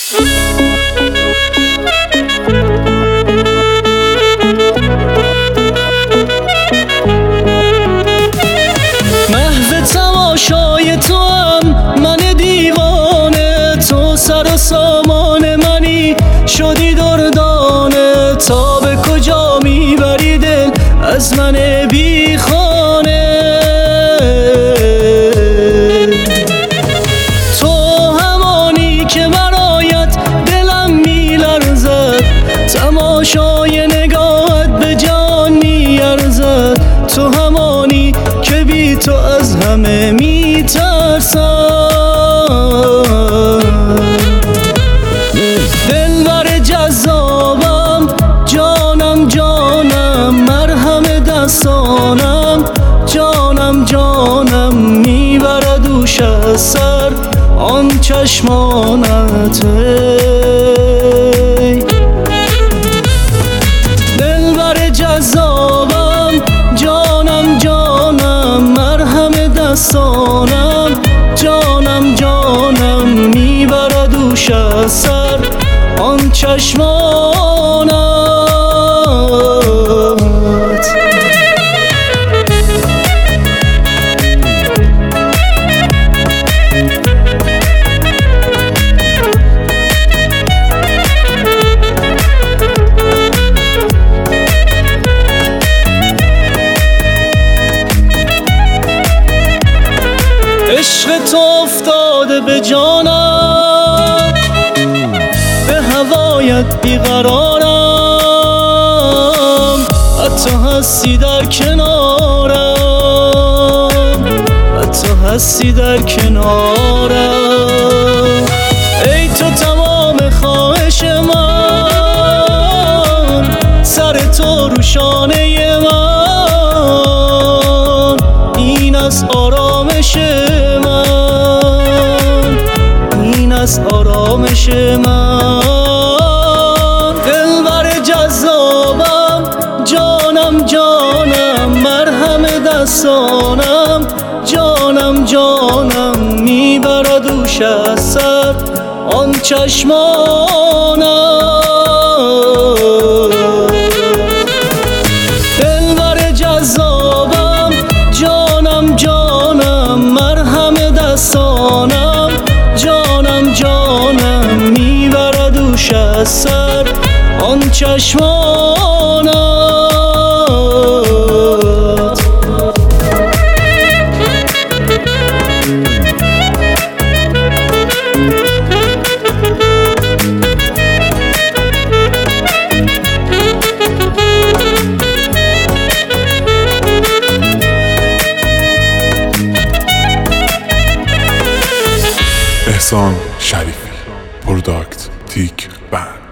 محو تماشای تو هم من دیوانه، تو سر و سامان منی شدی دردانه. تا به کجا میبری دل از من بی خانه؟ تو همانی که برایت دلم میلرزد، تماشای نگاهت به جان میارزد. تو همانی که بی تو از همه میترسم. دلبر جذابم، جانم جانم، مرهم دستانم، جانم جانم، میبرد دوش از سر آن چشمانت. دلبر جذابم، جانم جانم، مرهم دستانم، جانم جانم، میبرد دوش از سر آن چشمانت. عشق تو افتاده به جانم، به هوایت بیقرارم. حتی هستی در کنارم، حتی هستی در کنارم. ای تو تمام خواهش من، سر تو رو شانه من. این از آرامش من، این از آرامش من. دلبر جذابم، جانم جانم، مرهم دستانم، جانم جانم، میبرد دوش از سر آن چشمانم. دلبر جذابم، جانم جانم، مرهم دستانم، جانم جانم، میبرد دوش از سر آن چشمانت. احسان شریفی، پروداکت تیک بند.